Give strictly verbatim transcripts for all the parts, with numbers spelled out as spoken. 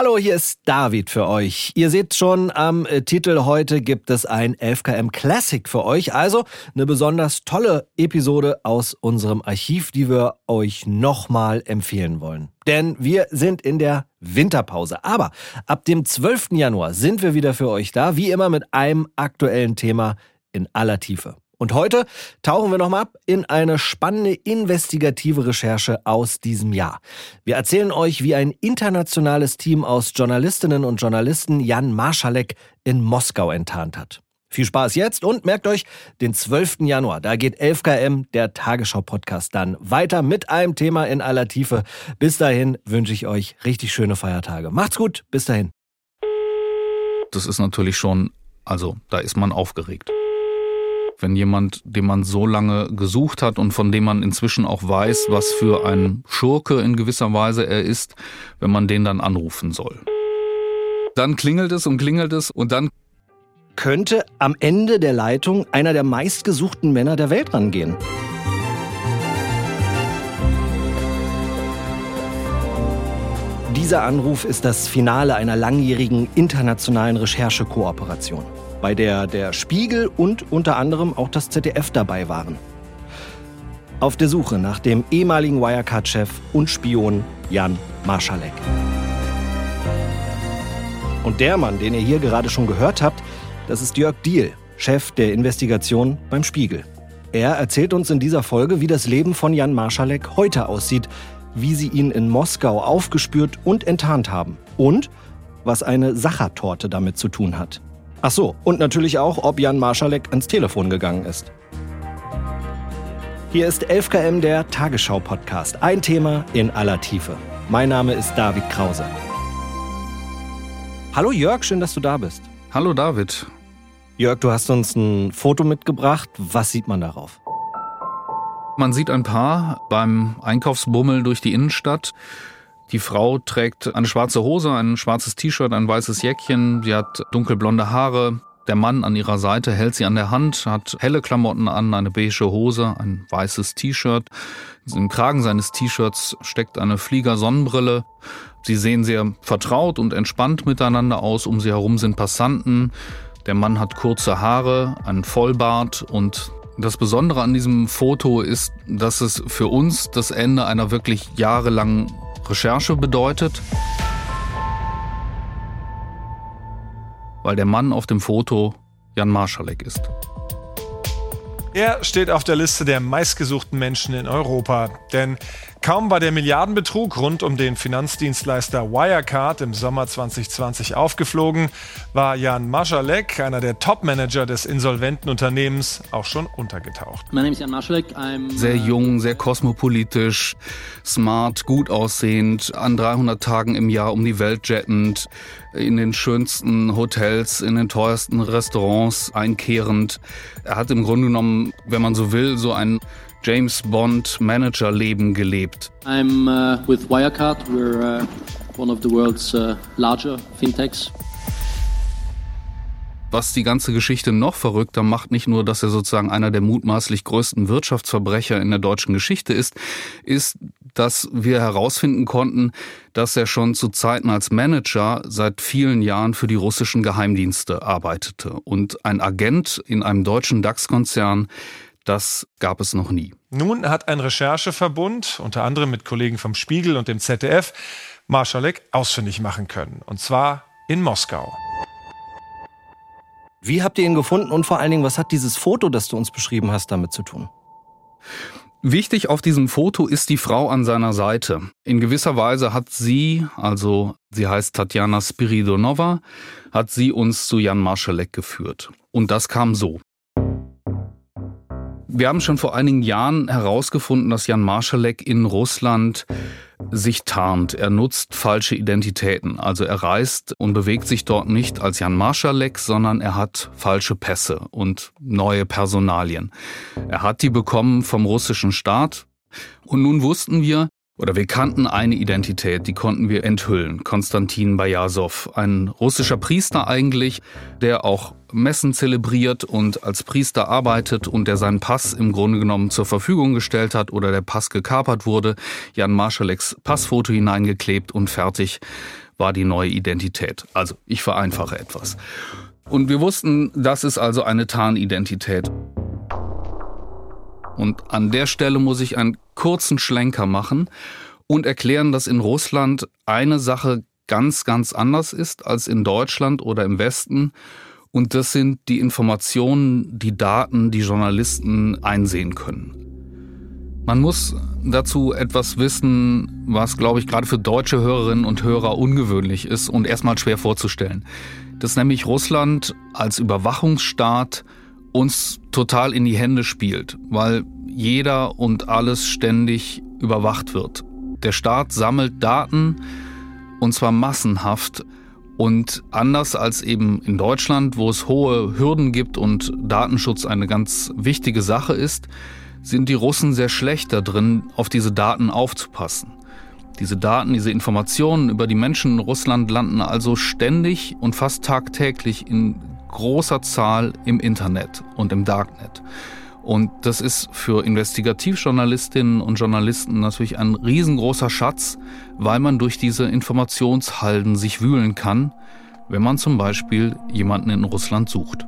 Hallo, hier ist David für euch. Ihr seht schon am äh, Titel, heute gibt es ein elf K M Classic für euch. Also eine besonders tolle Episode aus unserem Archiv, die wir euch nochmal empfehlen wollen. Denn wir sind in der Winterpause. Aber ab dem zwölften Januar sind wir wieder für euch da, wie immer mit einem aktuellen Thema in aller Tiefe. Und heute tauchen wir nochmal ab in eine spannende investigative Recherche aus diesem Jahr. Wir erzählen euch, wie ein internationales Team aus Journalistinnen und Journalisten Jan Marschalek in Moskau enttarnt hat. Viel Spaß jetzt und merkt euch, den zwölften Januar, da geht elf K M, der Tagesschau-Podcast, dann weiter mit einem Thema in aller Tiefe. Bis dahin wünsche ich euch richtig schöne Feiertage. Macht's gut, bis dahin. Das ist natürlich schon, also da ist man aufgeregt. Wenn jemand, den man so lange gesucht hat und von dem man inzwischen auch weiß, was für ein Schurke in gewisser Weise er ist, wenn man den dann anrufen soll. Dann klingelt es und klingelt es und dann könnte am Ende der Leitung einer der meistgesuchten Männer der Welt rangehen. Dieser Anruf ist das Finale einer langjährigen internationalen Recherchekooperation, bei der der Spiegel und unter anderem auch das Z D F dabei waren. Auf der Suche nach dem ehemaligen Wirecard-Chef und Spion Jan Marschalek. Und der Mann, den ihr hier gerade schon gehört habt, das ist Jörg Diehl, Chef der Investigation beim Spiegel. Er erzählt uns in dieser Folge, wie das Leben von Jan Marschalek heute aussieht, wie sie ihn in Moskau aufgespürt und enttarnt haben und was eine Sachertorte damit zu tun hat. Ach so, und natürlich auch, ob Jan Marschalek ans Telefon gegangen ist. Hier ist elf K M, der Tagesschau-Podcast. Ein Thema in aller Tiefe. Mein Name ist David Krause. Hallo Jörg, schön, dass du da bist. Hallo David. Jörg, du hast uns ein Foto mitgebracht. Was sieht man darauf? Man sieht ein Paar beim Einkaufsbummel durch die Innenstadt. Die Frau trägt eine schwarze Hose, ein schwarzes T-Shirt, ein weißes Jäckchen. Sie hat dunkelblonde Haare. Der Mann an ihrer Seite hält sie an der Hand, hat helle Klamotten an, eine beige Hose, ein weißes T-Shirt. Im Kragen seines T-Shirts steckt eine Flieger-Sonnenbrille. Sie sehen sehr vertraut und entspannt miteinander aus. Um sie herum sind Passanten. Der Mann hat kurze Haare, einen Vollbart und das Besondere an diesem Foto ist, dass es für uns das Ende einer wirklich jahrelangen Recherche bedeutet, weil der Mann auf dem Foto Jan Marschalek ist. Er steht auf der Liste der meistgesuchten Menschen in Europa, denn kaum war der Milliardenbetrug rund um den Finanzdienstleister Wirecard im Sommer zwanzig zwanzig aufgeflogen, war Jan Marschalek, einer der Top-Manager des insolventen Unternehmens, auch schon untergetaucht. My name is Jan Marschalek. I'm sehr jung, sehr kosmopolitisch, smart, gut aussehend, an dreihundert Tagen im Jahr um die Welt jettend, in den schönsten Hotels, in den teuersten Restaurants einkehrend. Er hat im Grunde genommen, wenn man so will, so ein James Bond Manager-Leben gelebt. I'm uh, with Wirecard. We're uh, one of the world's uh, larger fintechs. Was die ganze Geschichte noch verrückter macht, nicht nur, dass er sozusagen einer der mutmaßlich größten Wirtschaftsverbrecher in der deutschen Geschichte ist, ist, dass wir herausfinden konnten, dass er schon zu Zeiten als Manager seit vielen Jahren für die russischen Geheimdienste arbeitete. Und ein Agent in einem deutschen DAX-Konzern, das gab es noch nie. Nun hat ein Rechercheverbund, unter anderem mit Kollegen vom Spiegel und dem Z D F, Marschalek ausfindig machen können. Und zwar in Moskau. Wie habt ihr ihn gefunden und vor allen Dingen, was hat dieses Foto, das du uns beschrieben hast, damit zu tun? Wichtig auf diesem Foto ist die Frau an seiner Seite. In gewisser Weise hat sie, also sie heißt Tatjana Spiridonova, hat sie uns zu Jan Marschalek geführt. Und das kam so. Wir haben schon vor einigen Jahren herausgefunden, dass Jan Marschalek in Russland sich tarnt. Er nutzt falsche Identitäten. Also er reist und bewegt sich dort nicht als Jan Marschalek, sondern er hat falsche Pässe und neue Personalien. Er hat die bekommen vom russischen Staat. Und nun wussten wir, oder wir kannten eine Identität, die konnten wir enthüllen. Konstantin Bajasow, ein russischer Priester eigentlich, der auch Messen zelebriert und als Priester arbeitet und der seinen Pass im Grunde genommen zur Verfügung gestellt hat oder der Pass gekapert wurde, Jan Marschaleks Passfoto hineingeklebt und fertig war die neue Identität. Also ich vereinfache etwas. Und wir wussten, das ist also eine Tarnidentität. Und an der Stelle muss ich einen kurzen Schlenker machen und erklären, dass in Russland eine Sache ganz, ganz anders ist als in Deutschland oder im Westen. Und das sind die Informationen, die Daten, die Journalisten einsehen können. Man muss dazu etwas wissen, was, glaube ich, gerade für deutsche Hörerinnen und Hörer ungewöhnlich ist und erstmal schwer vorzustellen. Dass nämlich Russland als Überwachungsstaat uns total in die Hände spielt, weil jeder und alles ständig überwacht wird. Der Staat sammelt Daten, und zwar massenhaft. Und anders als eben in Deutschland, wo es hohe Hürden gibt und Datenschutz eine ganz wichtige Sache ist, sind die Russen sehr schlecht da drin, auf diese Daten aufzupassen. Diese Daten, diese Informationen über die Menschen in Russland landen also ständig und fast tagtäglich in großer Zahl im Internet und im Darknet. Und das ist für Investigativjournalistinnen und Journalisten natürlich ein riesengroßer Schatz, weil man durch diese Informationshalden sich wühlen kann, wenn man zum Beispiel jemanden in Russland sucht.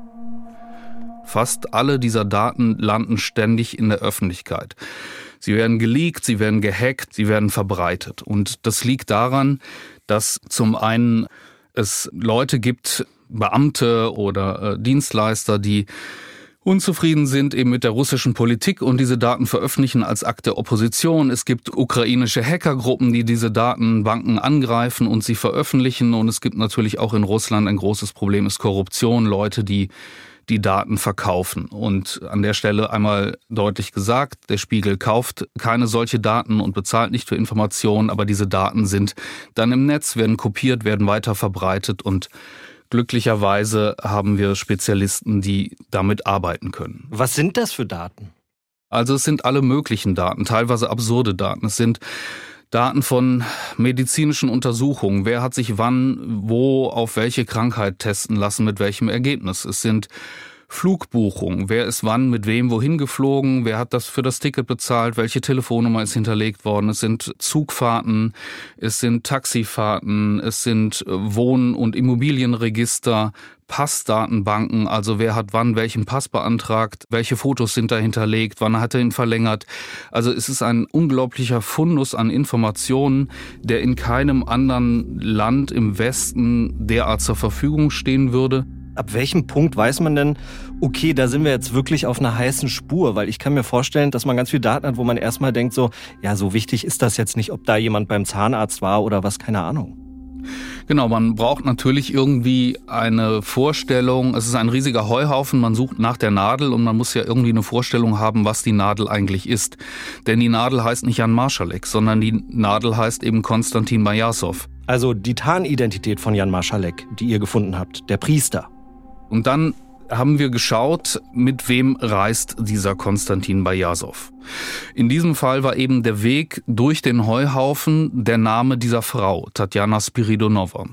Fast alle dieser Daten landen ständig in der Öffentlichkeit. Sie werden geleakt, sie werden gehackt, sie werden verbreitet. Und das liegt daran, dass zum einen es Leute gibt, Beamte oder äh, Dienstleister, die unzufrieden sind eben mit der russischen Politik und diese Daten veröffentlichen als Akt der Opposition. Es gibt ukrainische Hackergruppen, die diese Datenbanken angreifen und sie veröffentlichen. Und es gibt natürlich auch in Russland ein großes Problem, ist Korruption, Leute, die die Daten verkaufen. Und an der Stelle einmal deutlich gesagt, der Spiegel kauft keine solche Daten und bezahlt nicht für Informationen, aber diese Daten sind dann im Netz, werden kopiert, werden weiter verbreitet und glücklicherweise haben wir Spezialisten, die damit arbeiten können. Was sind das für Daten? Also es sind alle möglichen Daten, teilweise absurde Daten. Es sind Daten von medizinischen Untersuchungen. Wer hat sich wann, wo, auf welche Krankheit testen lassen, mit welchem Ergebnis? Es sind Flugbuchungen. Wer ist wann, mit wem, wohin geflogen? Wer hat das für das Ticket bezahlt? Welche Telefonnummer ist hinterlegt worden? Es sind Zugfahrten, es sind Taxifahrten, es sind Wohn- und Immobilienregister, Passdatenbanken, also wer hat wann welchen Pass beantragt, welche Fotos sind da hinterlegt, wann hat er ihn verlängert. Also es ist ein unglaublicher Fundus an Informationen, der in keinem anderen Land im Westen derart zur Verfügung stehen würde. Ab welchem Punkt weiß man denn, okay, da sind wir jetzt wirklich auf einer heißen Spur? Weil ich kann mir vorstellen, dass man ganz viel Daten hat, wo man erstmal denkt so, ja, so wichtig ist das jetzt nicht, ob da jemand beim Zahnarzt war oder was, keine Ahnung. Genau, man braucht natürlich irgendwie eine Vorstellung. Es ist ein riesiger Heuhaufen, man sucht nach der Nadel und man muss ja irgendwie eine Vorstellung haben, was die Nadel eigentlich ist. Denn die Nadel heißt nicht Jan Marschalek, sondern die Nadel heißt eben Konstantin Bajasow. Also die Tarnidentität von Jan Marschalek, die ihr gefunden habt, der Priester. Und dann haben wir geschaut, mit wem reist dieser Konstantin Bajasow. In diesem Fall war eben der Weg durch den Heuhaufen der Name dieser Frau, Tatjana Spiridonova.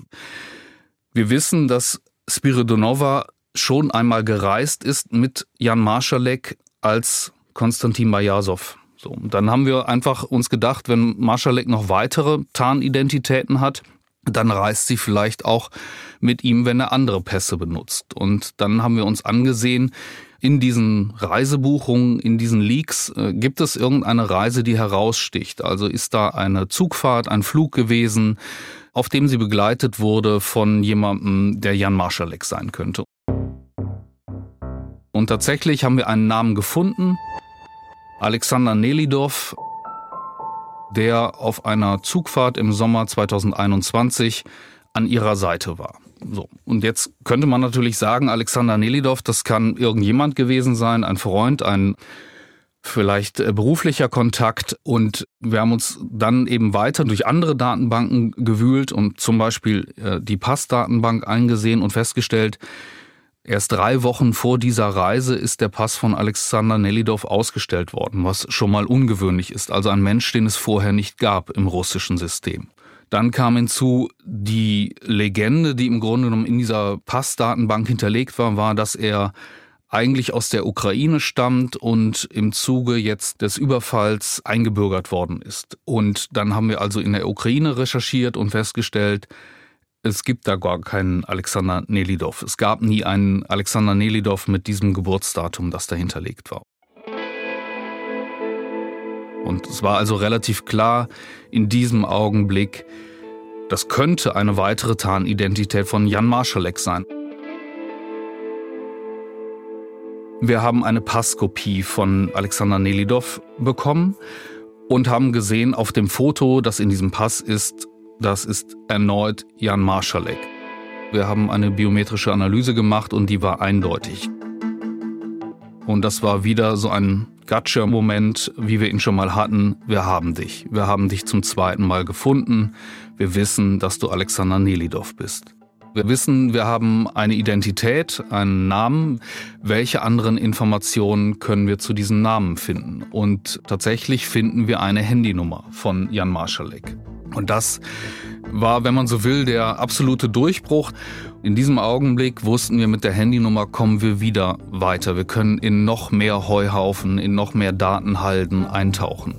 Wir wissen, dass Spiridonova schon einmal gereist ist mit Jan Marschalek als Konstantin Bajasow. So, und dann haben wir einfach uns gedacht, wenn Marschalek noch weitere Tarnidentitäten hat, dann reist sie vielleicht auch mit ihm, wenn er andere Pässe benutzt. Und dann haben wir uns angesehen, in diesen Reisebuchungen, in diesen Leaks, äh, gibt es irgendeine Reise, die heraussticht? Also ist da eine Zugfahrt, ein Flug gewesen, auf dem sie begleitet wurde von jemandem, der Jan Marschalek sein könnte. Und tatsächlich haben wir einen Namen gefunden, Alexander Nelidov, der auf einer Zugfahrt im Sommer zweitausendeinundzwanzig an ihrer Seite war. So. Und jetzt könnte man natürlich sagen, Alexander Nelidov, das kann irgendjemand gewesen sein, ein Freund, ein vielleicht beruflicher Kontakt. Und wir haben uns dann eben weiter durch andere Datenbanken gewühlt und zum Beispiel die Passdatenbank eingesehen und festgestellt, erst drei Wochen vor dieser Reise ist der Pass von Alexander Nelidov ausgestellt worden, was schon mal ungewöhnlich ist. Also ein Mensch, den es vorher nicht gab im russischen System. Dann kam hinzu die Legende, die im Grunde genommen in dieser Passdatenbank hinterlegt war, war, dass er eigentlich aus der Ukraine stammt und im Zuge jetzt des Überfalls eingebürgert worden ist. Und dann haben wir also in der Ukraine recherchiert und festgestellt, Es gibt da gar keinen Alexander Nelidov. Es gab nie einen Alexander Nelidov mit diesem Geburtsdatum, das dahinterlegt war. Und es war also relativ klar in diesem Augenblick, das könnte eine weitere Tarnidentität von Jan Marschalek sein. Wir haben eine Passkopie von Alexander Nelidov bekommen und haben gesehen, auf dem Foto, das in diesem Pass ist, das ist erneut Jan Marschalek. Wir haben eine biometrische Analyse gemacht und die war eindeutig. Und das war wieder so ein Gotcha-Moment, wie wir ihn schon mal hatten. Wir haben dich. Wir haben dich zum zweiten Mal gefunden. Wir wissen, dass du Alexander Nelidov bist. Wir wissen, wir haben eine Identität, einen Namen. Welche anderen Informationen können wir zu diesem Namen finden? Und tatsächlich finden wir eine Handynummer von Jan Marschalek. Und das war, wenn man so will, der absolute Durchbruch. In diesem Augenblick wussten wir, mit der Handynummer kommen wir wieder weiter. Wir können in noch mehr Heuhaufen, in noch mehr Datenhalden eintauchen.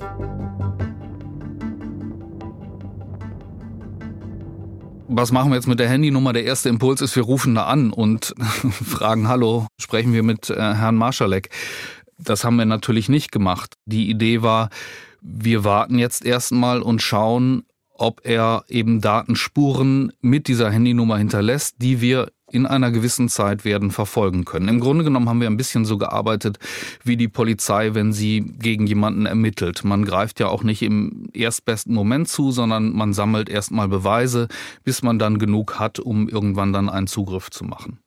Was machen wir jetzt mit der Handynummer? Der erste Impuls ist, wir rufen da an und fragen, hallo, sprechen wir mit äh, Herrn Marschalek? Das haben wir natürlich nicht gemacht. Die Idee war, wir warten jetzt erstmal und schauen, ob er eben Datenspuren mit dieser Handynummer hinterlässt, die wir in einer gewissen Zeit werden verfolgen können. Im Grunde genommen haben wir ein bisschen so gearbeitet wie die Polizei, wenn sie gegen jemanden ermittelt. Man greift ja auch nicht im erstbesten Moment zu, sondern man sammelt erstmal Beweise, bis man dann genug hat, um irgendwann dann einen Zugriff zu machen.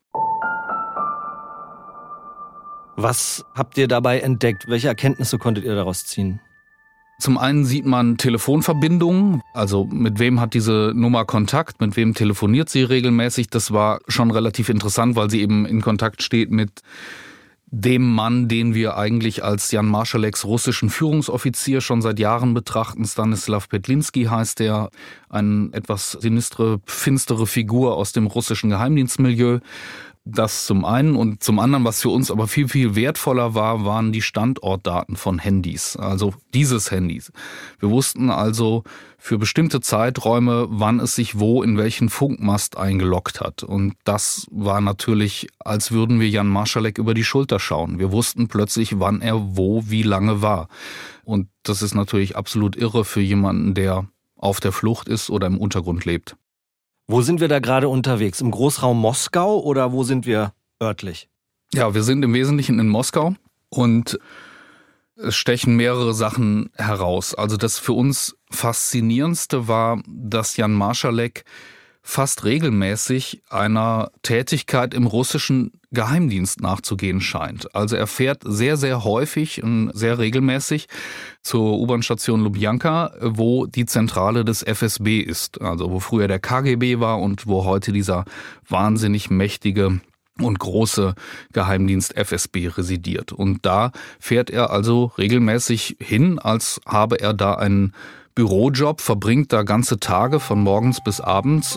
Was habt ihr dabei entdeckt? Welche Erkenntnisse konntet ihr daraus ziehen? Zum einen sieht man Telefonverbindungen, also mit wem hat diese Nummer Kontakt, mit wem telefoniert sie regelmäßig. Das war schon relativ interessant, weil sie eben in Kontakt steht mit dem Mann, den wir eigentlich als Jan Marschaleks russischen Führungsoffizier schon seit Jahren betrachten. Stanislav Petlinski heißt er, eine etwas sinistre, finstere Figur aus dem russischen Geheimdienstmilieu. Das zum einen, und zum anderen, was für uns aber viel, viel wertvoller war, waren die Standortdaten von Handys, also dieses Handys. Wir wussten also für bestimmte Zeiträume, wann es sich wo in welchen Funkmast eingeloggt hat. Und das war natürlich, als würden wir Jan Marschalek über die Schulter schauen. Wir wussten plötzlich, wann er wo wie lange war. Und das ist natürlich absolut irre für jemanden, der auf der Flucht ist oder im Untergrund lebt. Wo sind wir da gerade unterwegs? Im Großraum Moskau oder wo sind wir örtlich? Ja, wir sind im Wesentlichen in Moskau und es stechen mehrere Sachen heraus. Also das für uns Faszinierendste war, dass Jan Marschalek fast regelmäßig einer Tätigkeit im russischen Geheimdienst nachzugehen scheint. Also er fährt sehr, sehr häufig und sehr regelmäßig zur U-Bahn-Station Lubjanka, wo die Zentrale des F S B ist. Also wo früher der K G B war und wo heute dieser wahnsinnig mächtige und große Geheimdienst F S B residiert. Und da fährt er also regelmäßig hin, als habe er da einen Bürojob, verbringt da ganze Tage von morgens bis abends.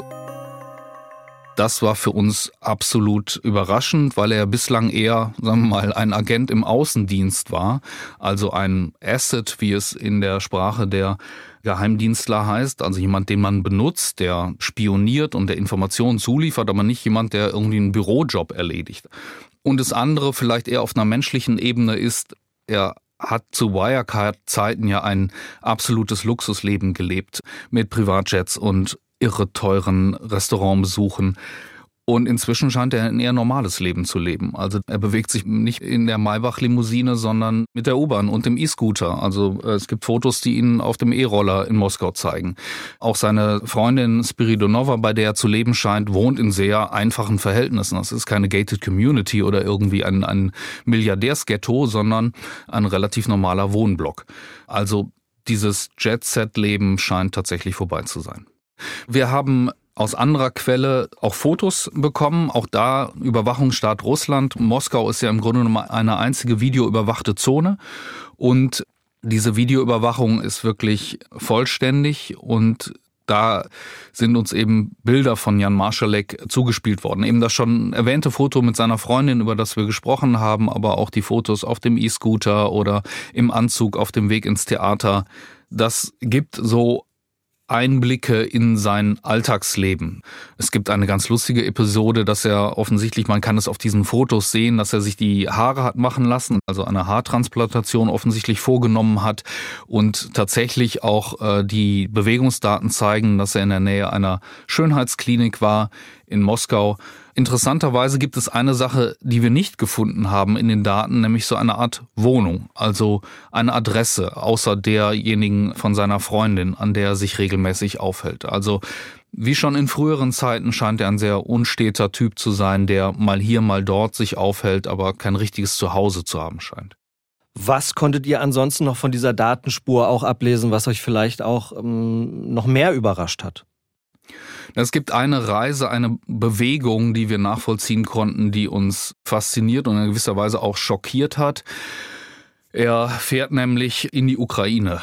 Das war für uns absolut überraschend, weil er bislang eher, sagen wir mal, ein Agent im Außendienst war, also ein Asset, wie es in der Sprache der Geheimdienstler heißt, also jemand, den man benutzt, der spioniert und der Informationen zuliefert, aber nicht jemand, der irgendwie einen Bürojob erledigt. Und das andere, vielleicht eher auf einer menschlichen Ebene, ist, er hat zu Wirecard-Zeiten ja ein absolutes Luxusleben gelebt mit Privatjets und irre teuren Restaurantbesuchen. Und inzwischen scheint er ein eher normales Leben zu leben. Also er bewegt sich nicht in der Maybach-Limousine, sondern mit der U-Bahn und dem E-Scooter. Also es gibt Fotos, die ihn auf dem E-Roller in Moskau zeigen. Auch seine Freundin Spiridonova, bei der er zu leben scheint, wohnt in sehr einfachen Verhältnissen. Das ist keine gated community oder irgendwie ein, ein Milliardärsghetto, sondern ein relativ normaler Wohnblock. Also dieses Jet-Set-Leben scheint tatsächlich vorbei zu sein. Wir haben aus anderer Quelle auch Fotos bekommen, auch da Überwachungsstaat Russland. Moskau ist ja im Grunde genommen eine einzige videoüberwachte Zone und diese Videoüberwachung ist wirklich vollständig und da sind uns eben Bilder von Jan Marschalek zugespielt worden. Eben das schon erwähnte Foto mit seiner Freundin, über das wir gesprochen haben, aber auch die Fotos auf dem E-Scooter oder im Anzug auf dem Weg ins Theater. Das gibt so Einblicke in sein Alltagsleben. Es gibt eine ganz lustige Episode, dass er offensichtlich, man kann es auf diesen Fotos sehen, dass er sich die Haare hat machen lassen, also eine Haartransplantation offensichtlich vorgenommen hat und tatsächlich auch äh, die Bewegungsdaten zeigen, dass er in der Nähe einer Schönheitsklinik war in Moskau. Interessanterweise gibt es eine Sache, die wir nicht gefunden haben in den Daten, nämlich so eine Art Wohnung, also eine Adresse, außer derjenigen von seiner Freundin, an der er sich regelmäßig aufhält. Also wie schon in früheren Zeiten scheint er ein sehr unsteter Typ zu sein, der mal hier, mal dort sich aufhält, aber kein richtiges Zuhause zu haben scheint. Was konntet ihr ansonsten noch von dieser Datenspur auch ablesen, was euch vielleicht auch ähm, noch mehr überrascht hat? Es gibt eine Reise, eine Bewegung, die wir nachvollziehen konnten, die uns fasziniert und in gewisser Weise auch schockiert hat. Er fährt nämlich in die Ukraine.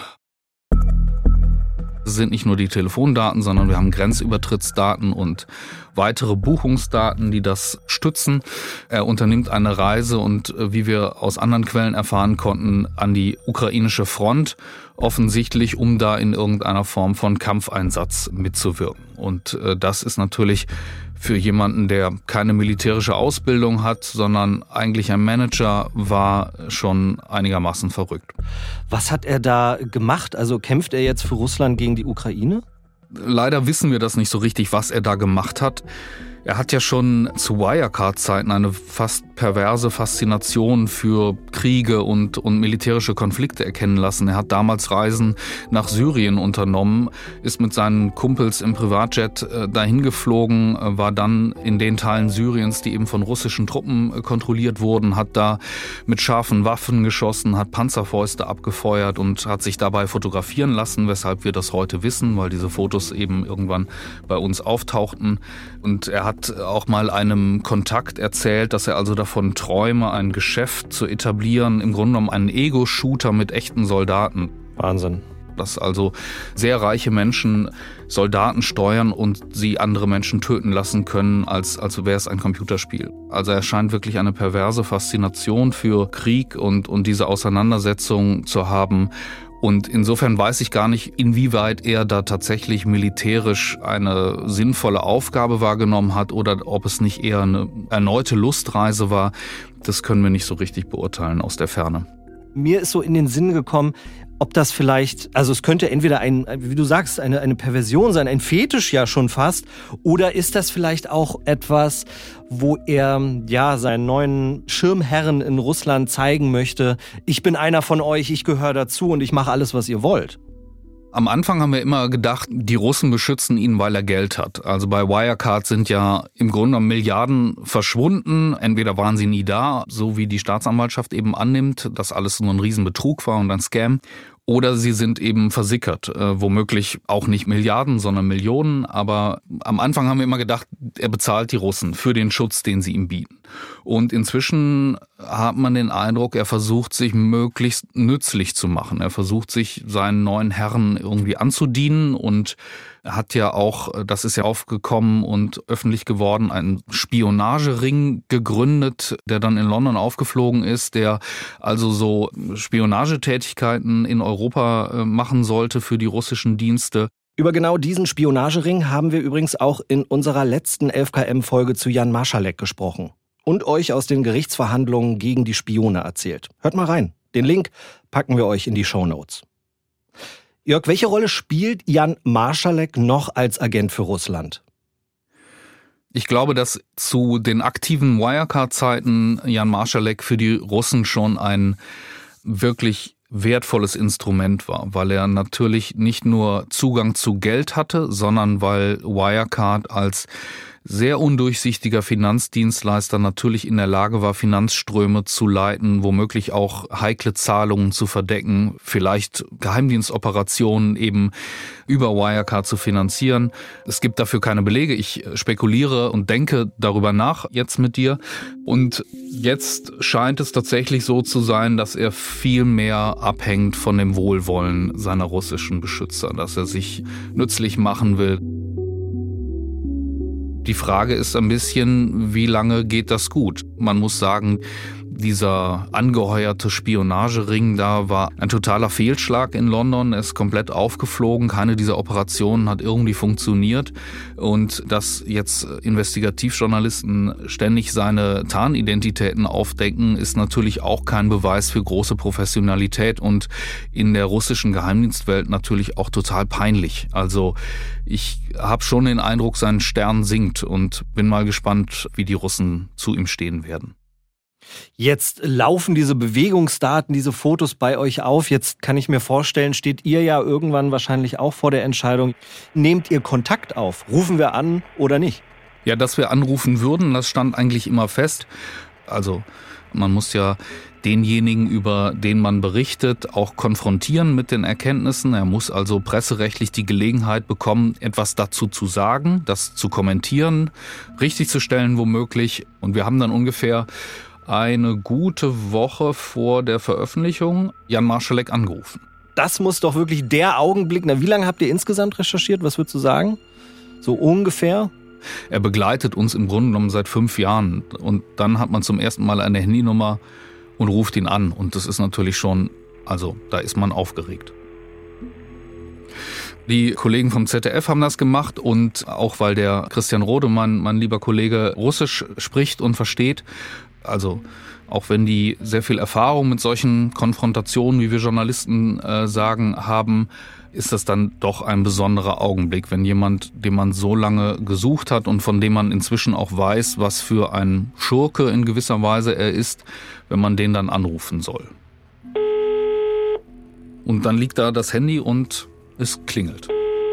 Es sind nicht nur die Telefondaten, sondern wir haben Grenzübertrittsdaten und weitere Buchungsdaten, die das stützen. Er unternimmt eine Reise und, wie wir aus anderen Quellen erfahren konnten, an die ukrainische Front, offensichtlich, um da in irgendeiner Form von Kampfeinsatz mitzuwirken. Und das ist natürlich für jemanden, der keine militärische Ausbildung hat, sondern eigentlich ein Manager war, schon einigermaßen verrückt. Was hat er da gemacht? Also kämpft er jetzt für Russland gegen die Ukraine? Leider wissen wir das nicht so richtig, was er da gemacht hat. Er hat ja schon zu Wirecard-Zeiten eine fast perverse Faszination für Kriege und, und militärische Konflikte erkennen lassen. Er hat damals Reisen nach Syrien unternommen, ist mit seinen Kumpels im Privatjet äh, dahin geflogen, äh, war dann in den Teilen Syriens, die eben von russischen Truppen äh, kontrolliert wurden, hat da mit scharfen Waffen geschossen, hat Panzerfäuste abgefeuert und hat sich dabei fotografieren lassen, weshalb wir das heute wissen, weil diese Fotos eben irgendwann bei uns auftauchten. Und er hat hat auch mal einem Kontakt erzählt, dass er also davon träume, ein Geschäft zu etablieren, im Grunde genommen einen Ego-Shooter mit echten Soldaten. Wahnsinn. Dass also sehr reiche Menschen Soldaten steuern und sie andere Menschen töten lassen können, als, als wäre es ein Computerspiel. Also er scheint wirklich eine perverse Faszination für Krieg und, und diese Auseinandersetzung zu haben. Und insofern weiß ich gar nicht, inwieweit er da tatsächlich militärisch eine sinnvolle Aufgabe wahrgenommen hat oder ob es nicht eher eine erneute Lustreise war. Das können wir nicht so richtig beurteilen aus der Ferne. Mir ist so in den Sinn gekommen, ob das vielleicht, also es könnte entweder ein, wie du sagst, eine, eine Perversion sein, ein Fetisch ja schon fast, oder ist das vielleicht auch etwas, wo er ja seinen neuen Schirmherren in Russland zeigen möchte, ich bin einer von euch, ich gehöre dazu und ich mache alles, was ihr wollt? Am Anfang haben wir immer gedacht, die Russen beschützen ihn, weil er Geld hat. Also bei Wirecard sind ja im Grunde Milliarden verschwunden. Entweder waren sie nie da, so wie die Staatsanwaltschaft eben annimmt, dass alles nur ein Riesenbetrug war und ein Scam. Oder sie sind eben versickert, äh, womöglich auch nicht Milliarden, sondern Millionen. Aber am Anfang haben wir immer gedacht, er bezahlt die Russen für den Schutz, den sie ihm bieten. Und inzwischen hat man den Eindruck, er versucht sich möglichst nützlich zu machen. Er versucht sich seinen neuen Herren irgendwie anzudienen und er hat ja auch, das ist ja aufgekommen und öffentlich geworden, einen Spionagering gegründet, der dann in London aufgeflogen ist, der also so Spionagetätigkeiten in Europa machen sollte für die russischen Dienste. Über genau diesen Spionagering haben wir übrigens auch in unserer letzten elf K M-Folge zu Jan Marschalek gesprochen und euch aus den Gerichtsverhandlungen gegen die Spione erzählt. Hört mal rein. Den Link packen wir euch in die Shownotes. Jörg, welche Rolle spielt Jan Marschalek noch als Agent für Russland? Ich glaube, dass zu den aktiven Wirecard-Zeiten Jan Marschalek für die Russen schon ein wirklich wertvolles Instrument war, weil er natürlich nicht nur Zugang zu Geld hatte, sondern weil Wirecard als sehr undurchsichtiger Finanzdienstleister natürlich in der Lage war, Finanzströme zu leiten, womöglich auch heikle Zahlungen zu verdecken, vielleicht Geheimdienstoperationen eben über Wirecard zu finanzieren. Es gibt dafür keine Belege. Ich spekuliere und denke darüber nach jetzt mit dir. Und jetzt scheint es tatsächlich so zu sein, dass er viel mehr abhängt von dem Wohlwollen seiner russischen Beschützer, dass er sich nützlich machen will. Die Frage ist ein bisschen, wie lange geht das gut? Man muss sagen, Dieser angeheuerte Spionagering da war ein totaler Fehlschlag in London, er ist komplett aufgeflogen, keine dieser Operationen hat irgendwie funktioniert und dass jetzt Investigativjournalisten ständig seine Tarnidentitäten aufdecken, ist natürlich auch kein Beweis für große Professionalität und in der russischen Geheimdienstwelt natürlich auch total peinlich. Also ich habe schon den Eindruck, sein Stern sinkt und bin mal gespannt, wie die Russen zu ihm stehen werden. Jetzt laufen diese Bewegungsdaten, diese Fotos bei euch auf. Jetzt kann ich mir vorstellen, steht ihr ja irgendwann wahrscheinlich auch vor der Entscheidung, nehmt ihr Kontakt auf? Rufen wir an oder nicht? Ja, dass wir anrufen würden, das stand eigentlich immer fest. Also man muss ja denjenigen, über den man berichtet, auch konfrontieren mit den Erkenntnissen. Er muss also presserechtlich die Gelegenheit bekommen, etwas dazu zu sagen, das zu kommentieren, richtig zu stellen womöglich. Und wir haben dann ungefähr eine gute Woche vor der Veröffentlichung Jan Marschalek angerufen. Das muss doch wirklich der Augenblick, na, wie lange habt ihr insgesamt recherchiert? Was würdest du sagen? So ungefähr? Er begleitet uns im Grunde genommen seit fünf Jahren. Und dann hat man zum ersten Mal eine Handynummer und ruft ihn an. Und das ist natürlich schon, also da ist man aufgeregt. Die Kollegen vom Z D F haben das gemacht und auch weil der Christian Rode, mein, mein lieber Kollege, Russisch spricht und versteht, also auch wenn die sehr viel Erfahrung mit solchen Konfrontationen, wie wir Journalisten äh, sagen, haben, ist das dann doch ein besonderer Augenblick, wenn jemand, den man so lange gesucht hat und von dem man inzwischen auch weiß, was für ein Schurke in gewisser Weise er ist, wenn man den dann anrufen soll. Und dann liegt da das Handy und es klingelt.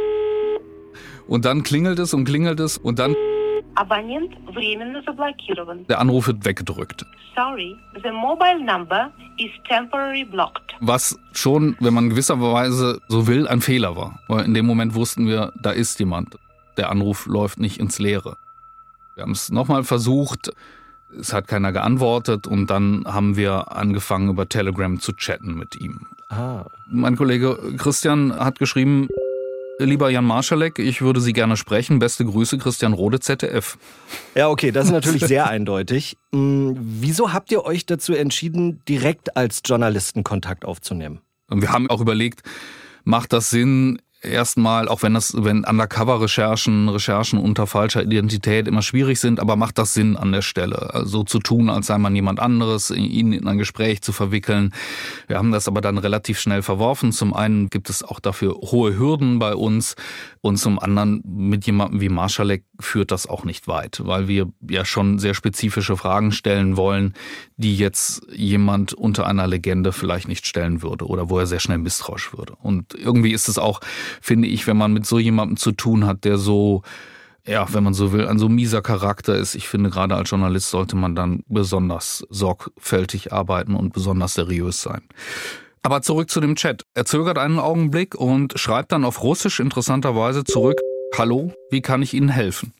Und dann klingelt es und klingelt es und dann... Abonnent временно заблокирован. Der Anruf wird weggedrückt. Sorry, the mobile number is temporarily blocked. Was schon, wenn man gewisserweise so will, ein Fehler war. Weil in dem Moment wussten wir, da ist jemand. Der Anruf läuft nicht ins Leere. Wir haben es nochmal versucht, es hat keiner geantwortet und dann haben wir angefangen, über Telegram zu chatten mit ihm. Ah. Mein Kollege Christian hat geschrieben: Lieber Jan Marschalek, ich würde Sie gerne sprechen. Beste Grüße, Christian Rode, Z D F. Ja, okay, das ist natürlich sehr eindeutig. Hm, wieso habt ihr euch dazu entschieden, direkt als Journalisten Kontakt aufzunehmen? Und wir haben auch überlegt, macht das Sinn, erstmal, auch wenn das, wenn Undercover-Recherchen, Recherchen unter falscher Identität immer schwierig sind, aber macht das Sinn an der Stelle? Also so zu tun, als sei man jemand anderes, ihn in ein Gespräch zu verwickeln. Wir haben das aber dann relativ schnell verworfen. Zum einen gibt es auch dafür hohe Hürden bei uns und zum anderen mit jemandem wie Marschalek führt das auch nicht weit, weil wir ja schon sehr spezifische Fragen stellen wollen, die jetzt jemand unter einer Legende vielleicht nicht stellen würde oder wo er sehr schnell misstrauisch würde. Und irgendwie ist es auch, finde ich, wenn man mit so jemandem zu tun hat, der so, ja, wenn man so will, ein so mieser Charakter ist. Ich finde, gerade als Journalist sollte man dann besonders sorgfältig arbeiten und besonders seriös sein. Aber zurück zu dem Chat. Er zögert einen Augenblick und schreibt dann auf Russisch interessanterweise zurück: Hallo, wie kann ich Ihnen helfen?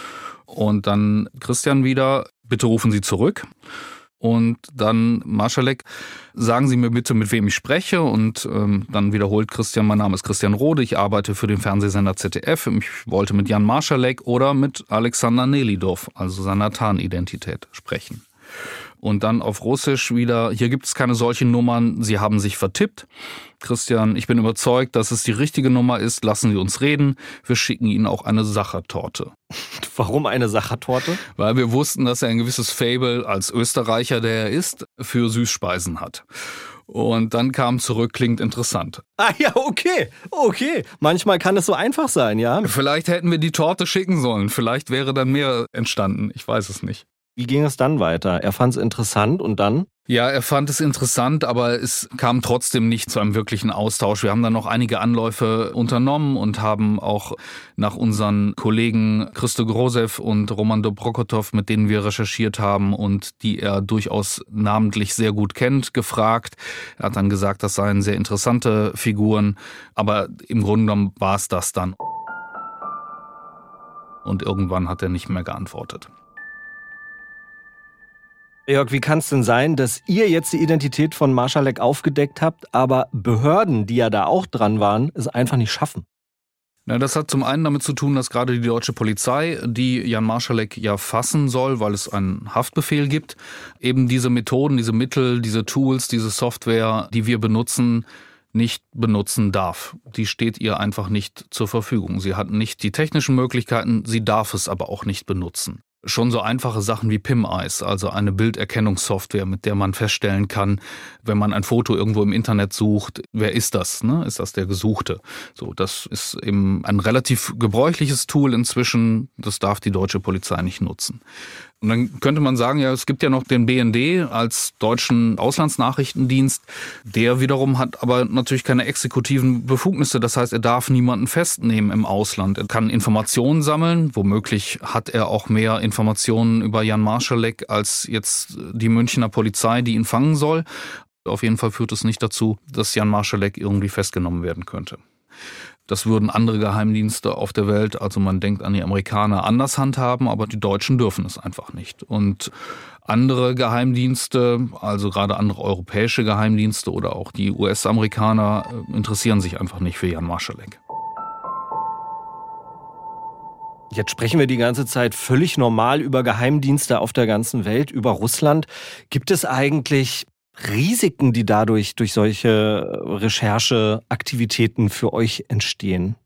Und dann Christian wieder: Bitte rufen Sie zurück. Und dann Marschalek: Sagen Sie mir bitte, mit wem ich spreche. Und ähm, dann wiederholt Christian: Mein Name ist Christian Rode, ich arbeite für den Fernsehsender Z D F. Ich wollte mit Jan Marschalek oder mit Alexander Nelidov, also seiner Tarnidentität, sprechen. Und dann auf Russisch wieder: Hier gibt es keine solchen Nummern, Sie haben sich vertippt. Christian: Ich bin überzeugt, dass es die richtige Nummer ist. Lassen Sie uns reden. Wir schicken Ihnen auch eine Sachertorte. Warum eine Sachertorte? Weil wir wussten, dass er ein gewisses Faible als Österreicher, der er ist, für Süßspeisen hat. Und dann kam zurück: Klingt interessant. Ah ja, okay, okay. Manchmal kann es so einfach sein, ja? Vielleicht hätten wir die Torte schicken sollen. Vielleicht wäre dann mehr entstanden. Ich weiß es nicht. Wie ging es dann weiter? Er fand es interessant und dann? Ja, er fand es interessant, aber es kam trotzdem nicht zu einem wirklichen Austausch. Wir haben dann noch einige Anläufe unternommen und haben auch nach unseren Kollegen Christo Grozew und Roman Dobrokotov, mit denen wir recherchiert haben und die er durchaus namentlich sehr gut kennt, gefragt. Er hat dann gesagt, das seien sehr interessante Figuren, aber im Grunde genommen war es das dann. Und irgendwann hat er nicht mehr geantwortet. Jörg, wie kann es denn sein, dass ihr jetzt die Identität von Marschalek aufgedeckt habt, aber Behörden, die ja da auch dran waren, es einfach nicht schaffen? Na, das hat zum einen damit zu tun, dass gerade die deutsche Polizei, die Jan Marschalek ja fassen soll, weil es einen Haftbefehl gibt, eben diese Methoden, diese Mittel, diese Tools, diese Software, die wir benutzen, nicht benutzen darf. Die steht ihr einfach nicht zur Verfügung. Sie hat nicht die technischen Möglichkeiten, sie darf es aber auch nicht benutzen. Schon so einfache Sachen wie P I M-Eyes, also eine Bilderkennungssoftware, mit der man feststellen kann, wenn man ein Foto irgendwo im Internet sucht, wer ist das? Ne? Ist das der Gesuchte? So, das ist eben ein relativ gebräuchliches Tool inzwischen. Das darf die deutsche Polizei nicht nutzen. Und dann könnte man sagen, ja, es gibt ja noch den B N D als deutschen Auslandsnachrichtendienst. Der wiederum hat aber natürlich keine exekutiven Befugnisse. Das heißt, er darf niemanden festnehmen im Ausland. Er kann Informationen sammeln. Womöglich hat er auch mehr Informationen über Jan Marschalek als jetzt die Münchner Polizei, die ihn fangen soll. Auf jeden Fall führt es nicht dazu, dass Jan Marschalek irgendwie festgenommen werden könnte. Das würden andere Geheimdienste auf der Welt, also man denkt an die Amerikaner, anders handhaben, aber die Deutschen dürfen es einfach nicht. Und andere Geheimdienste, also gerade andere europäische Geheimdienste oder auch die U S-Amerikaner, interessieren sich einfach nicht für Jan Marschalek. Jetzt sprechen wir die ganze Zeit völlig normal über Geheimdienste auf der ganzen Welt, über Russland. Gibt es eigentlich Risiken, die dadurch durch solche Rechercheaktivitäten für euch entstehen?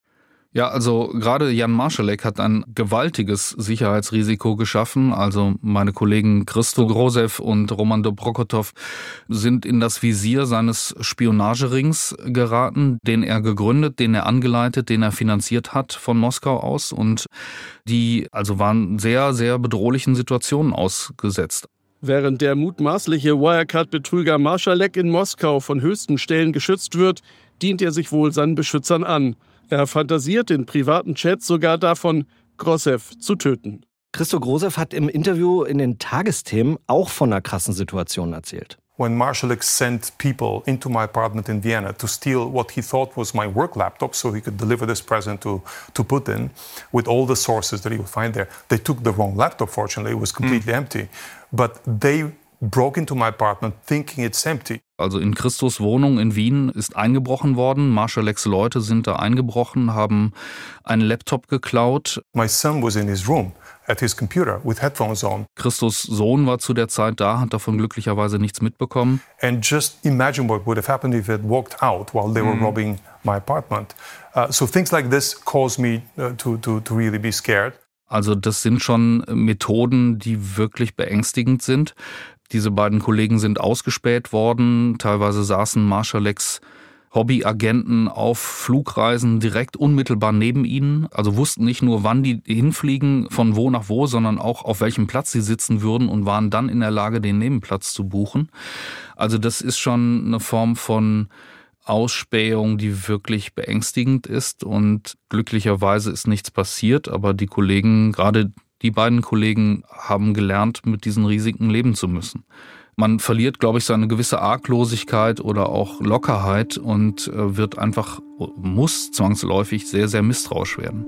Ja, also gerade Jan Marschalek hat ein gewaltiges Sicherheitsrisiko geschaffen. Also meine Kollegen Christo Grozew und Roman Dobrokotov sind in das Visier seines Spionagerings geraten, den er gegründet, den er angeleitet, den er finanziert hat von Moskau aus. Und die also waren sehr, sehr bedrohlichen Situationen ausgesetzt. Während der mutmaßliche Wirecard-Betrüger Marschalek in Moskau von höchsten Stellen geschützt wird, dient er sich wohl seinen Beschützern an. Er fantasiert in privaten Chats sogar davon, Grozew zu töten. Christo Grozew hat im Interview in den Tagesthemen auch von einer krassen Situation erzählt. When Marschalek sent people into my apartment in Vienna to steal what he thought was my work laptop so he could deliver this present to, to Putin with all the sources that he would find there, they took the wrong laptop, fortunately. It was completely mm. empty. But they broke into my apartment thinking it's empty. Also in Christos Wohnung in Wien ist eingebrochen worden. Marschaleks Leute sind da eingebrochen, haben einen Laptop geklaut. My son was in his room at his computer with headphones on. Christos Sohn war zu der Zeit da, hat davon glücklicherweise nichts mitbekommen. And just imagine what would have happened if it walked out while they were mm. robbing my apartment. Uh, so things like this cause me uh, to, to, to really be scared. Also das sind schon Methoden, die wirklich beängstigend sind. Diese beiden Kollegen sind ausgespäht worden. Teilweise saßen Marschaleks Hobbyagenten auf Flugreisen direkt unmittelbar neben ihnen. Also wussten nicht nur, wann die hinfliegen, von wo nach wo, sondern auch auf welchem Platz sie sitzen würden und waren dann in der Lage, den Nebenplatz zu buchen. Also das ist schon eine Form von Ausspähung, die wirklich beängstigend ist. Und glücklicherweise ist nichts passiert, aber die Kollegen, gerade die beiden Kollegen, haben gelernt, mit diesen Risiken leben zu müssen. Man verliert, glaube ich, seine gewisse Arglosigkeit oder auch Lockerheit und wird einfach, muss zwangsläufig sehr, sehr misstrauisch werden.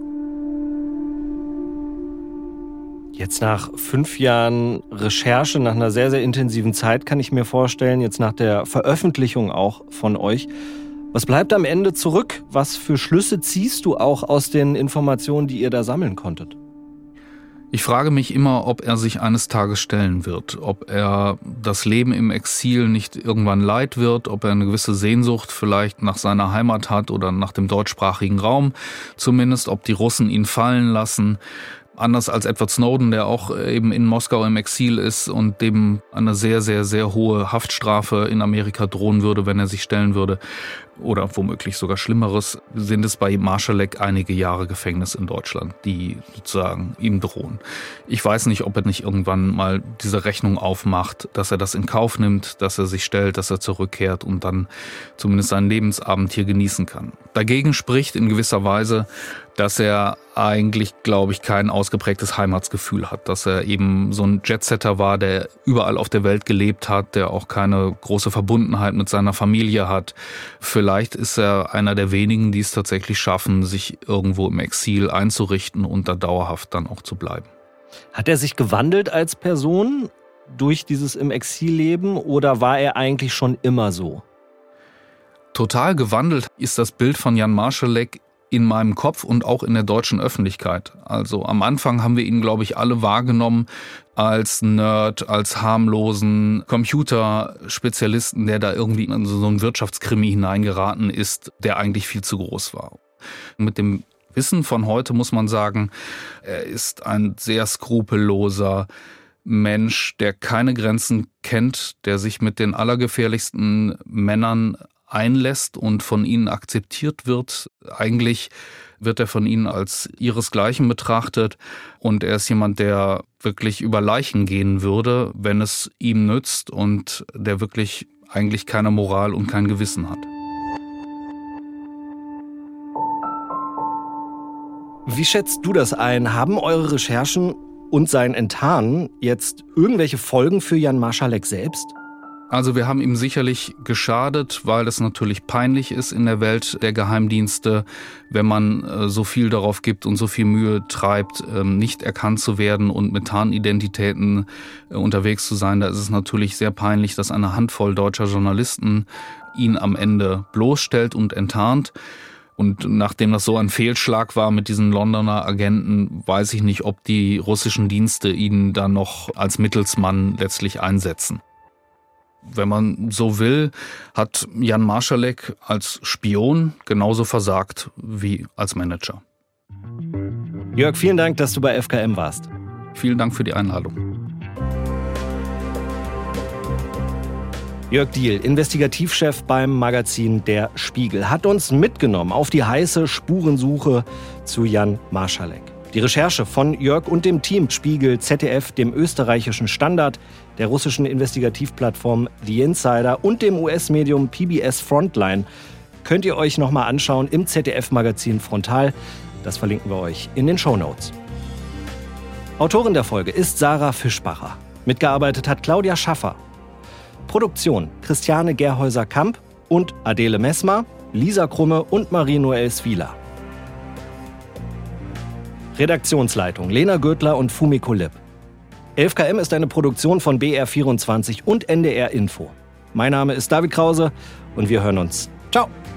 Jetzt nach fünf Jahren Recherche, nach einer sehr, sehr intensiven Zeit, kann ich mir vorstellen, jetzt nach der Veröffentlichung auch von euch, was bleibt am Ende zurück? Was für Schlüsse ziehst du auch aus den Informationen, die ihr da sammeln konntet? Ich frage mich immer, ob er sich eines Tages stellen wird, ob er das Leben im Exil nicht irgendwann leid wird, ob er eine gewisse Sehnsucht vielleicht nach seiner Heimat hat oder nach dem deutschsprachigen Raum zumindest, ob die Russen ihn fallen lassen. Anders als Edward Snowden, der auch eben in Moskau im Exil ist und dem eine sehr, sehr, sehr hohe Haftstrafe in Amerika drohen würde, wenn er sich stellen würde. Oder womöglich sogar Schlimmeres, sind es bei Marschalek einige Jahre Gefängnis in Deutschland, die sozusagen ihm drohen. Ich weiß nicht, ob er nicht irgendwann mal diese Rechnung aufmacht, dass er das in Kauf nimmt, dass er sich stellt, dass er zurückkehrt und dann zumindest seinen Lebensabend hier genießen kann. Dagegen spricht in gewisser Weise, dass er eigentlich, glaube ich, kein ausgeprägtes Heimatsgefühl hat, dass er eben so ein Jetsetter war, der überall auf der Welt gelebt hat, der auch keine große Verbundenheit mit seiner Familie hat. Vielleicht ist er einer der wenigen, die es tatsächlich schaffen, sich irgendwo im Exil einzurichten und da dauerhaft dann auch zu bleiben. Hat er sich gewandelt als Person durch dieses im Exilleben oder war er eigentlich schon immer so? Total gewandelt ist das Bild von Jan Marschalek in meinem Kopf und auch in der deutschen Öffentlichkeit. Also am Anfang haben wir ihn, glaube ich, alle wahrgenommen als Nerd, als harmlosen Computerspezialisten, der da irgendwie in so einen Wirtschaftskrimi hineingeraten ist, der eigentlich viel zu groß war. Mit dem Wissen von heute muss man sagen, er ist ein sehr skrupelloser Mensch, der keine Grenzen kennt, der sich mit den allergefährlichsten Männern einlässt und von ihnen akzeptiert wird. Eigentlich wird er von ihnen als ihresgleichen betrachtet und er ist jemand, der wirklich über Leichen gehen würde, wenn es ihm nützt und der wirklich eigentlich keine Moral und kein Gewissen hat. Wie schätzt du das ein? Haben eure Recherchen und sein Enttarnen jetzt irgendwelche Folgen für Jan Marschalek selbst? Also wir haben ihm sicherlich geschadet, weil es natürlich peinlich ist in der Welt der Geheimdienste, wenn man äh, so viel darauf gibt und so viel Mühe treibt, ähm, nicht erkannt zu werden und mit Tarnidentitäten äh, unterwegs zu sein. Da ist es natürlich sehr peinlich, dass eine Handvoll deutscher Journalisten ihn am Ende bloßstellt und enttarnt. Und nachdem das so ein Fehlschlag war mit diesen Londoner Agenten, weiß ich nicht, ob die russischen Dienste ihn dann noch als Mittelsmann letztlich einsetzen. Wenn man so will, hat Jan Marschalek als Spion genauso versagt wie als Manager. Jörg, vielen Dank, dass du bei F K M warst. Vielen Dank für die Einladung. Jörg Diehl, Investigativchef beim Magazin Der Spiegel, hat uns mitgenommen auf die heiße Spurensuche zu Jan Marschalek. Die Recherche von Jörg und dem Team Spiegel, Z D F, dem österreichischen Standard, der russischen Investigativplattform The Insider und dem U S-Medium P B S Frontline könnt ihr euch nochmal anschauen im Z D F-Magazin Frontal. Das verlinken wir euch in den Shownotes. Autorin der Folge ist Sarah Fischbacher. Mitgearbeitet hat Claudia Schaffer. Produktion Christiane Gerhäuser-Kamp und Adele Messmer, Lisa Krumme und Marie-Noël Svila. Redaktionsleitung Lena Gödler und Fumiko Lipp. elf K M ist eine Produktion von B R vierundzwanzig und N D R Info. Mein Name ist David Krause und wir hören uns. Ciao!